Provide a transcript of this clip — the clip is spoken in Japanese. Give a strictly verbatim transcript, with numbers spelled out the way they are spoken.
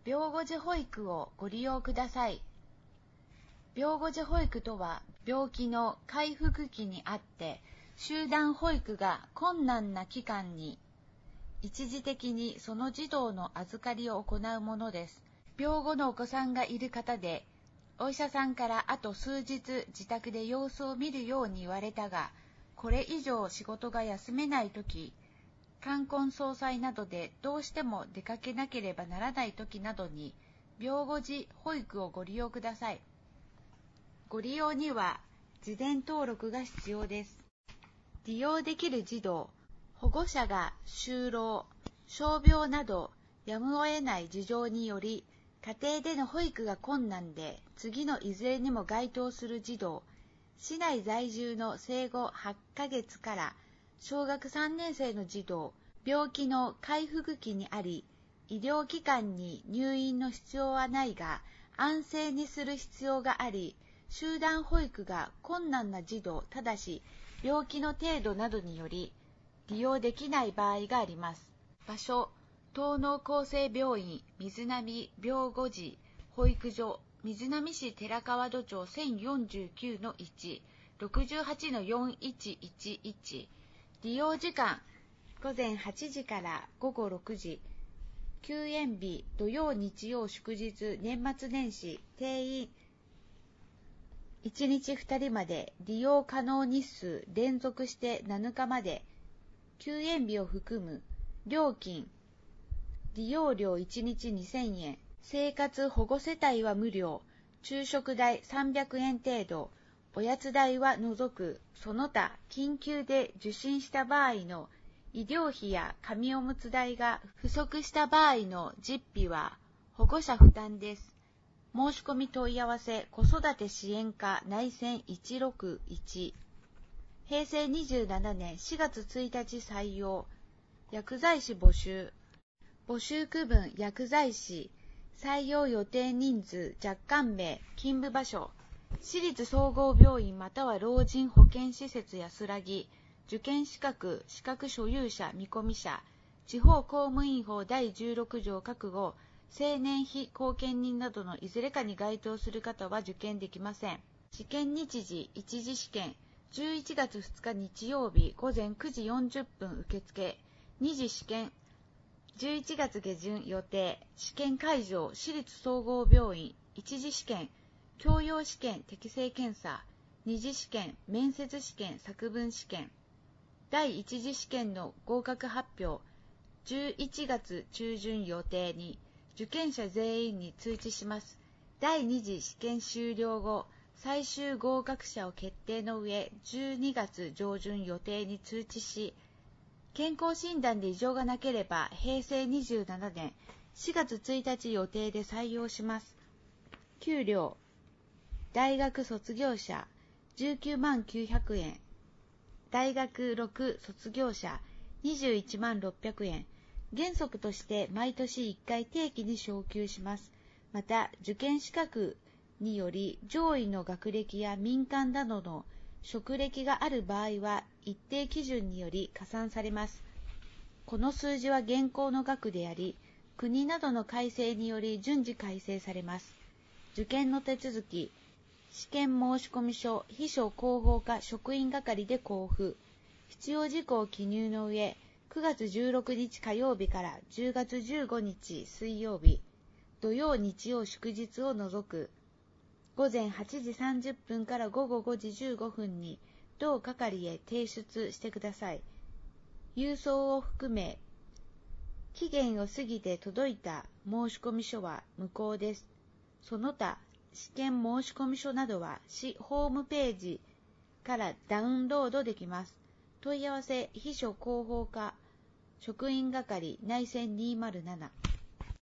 病後児保育をご利用ください。病後児保育とは、病気の回復期にあって、集団保育が困難な期間に、一時的にその児童の預かりを行うものです。病後のお子さんがいる方で、お医者さんからあと数日自宅で様子を見るように言われたが、これ以上仕事が休めないとき、冠婚葬祭などでどうしても出かけなければならないときなどに、病後児保育をご利用ください。ご利用には、事前登録が必要です。利用できる児童、保護者が就労、傷病など、やむを得ない事情により、家庭での保育が困難で、次のいずれにも該当する児童、市内在住の生後はちかげつから小学さんねん生の児童、病気の回復期にあり、医療機関に入院の必要はないが、安静にする必要があり、集団保育が困難な児童、ただし、病気の程度などにより、利用できない場合があります。場所、東農厚生病院水波病後児保育所、水波市寺川戸町 せんよんじゅうきゅうのいち、ろくはちのよんいちいちいち。利用時間、午前はちじから午後ろくじ。休園日、土曜日曜祝日、年末年始、定員いちにちふたりまで、利用可能日数、連続してなのかまで、休園日を含む、料金、利用料いちにちにせんえん、生活保護世帯は無料、昼食代さんびゃくえん程度、おやつ代は除く、その他緊急で受診した場合の医療費や紙おむつ代が不足した場合の実費は保護者負担です。申し込み問い合わせ子育て支援課内線いちろくいち。へいせいにじゅうななねんしがつついたち採用。薬剤師募集。募集区分薬剤師。採用予定人数、若干名、勤務場所。私立総合病院または老人保健施設安らぎ。受験資格、資格所有者、見込み者。地方公務員法だいじゅうろく条各号。青年非後見人などのいずれかに該当する方は受験できません。試験日時、一次試験。じゅういちがつふつか日曜日午前くじよんじゅっぷん受付。二次試験。じゅういちがつ下旬予定。試験会場、私立総合病院。一次試験。教養試験適正検査。二次試験、面接試験作文試験。第一次試験の合格発表。じゅういちがつ中旬予定に、受験者全員に通知します。第二次試験終了後、最終合格者を決定の上、じゅうにがつ上旬予定に通知し、健康診断で異常がなければ、へいせいにじゅうななねんしがつついたち予定で採用します。給料、大学卒業者、じゅうきゅうまんきゅうひゃくえん。大学ろく卒業者、にじゅういちまんろっぴゃくえん。原則として毎年いっかい定期に昇給します。また、受験資格により上位の学歴や民間などの職歴がある場合は一定基準により加算されます。この数字は現行の額であり、国などの改正により順次改正されます。受験の手続き、試験申込書、秘書広報課職員係で交付。必要事項を記入の上、くがつじゅうろくにち火曜日からじゅうがつじゅうごにち水曜日、土曜日曜祝日を除く、午前はちじさんじゅっぷんから午後ごじじゅうごふんに同係へ提出してください。郵送を含め、期限を過ぎて届いた申込書は無効です。その他、試験申込書などは市ホームページからダウンロードできます。問い合わせ、秘書広報課、職員係内線にひゃくなな。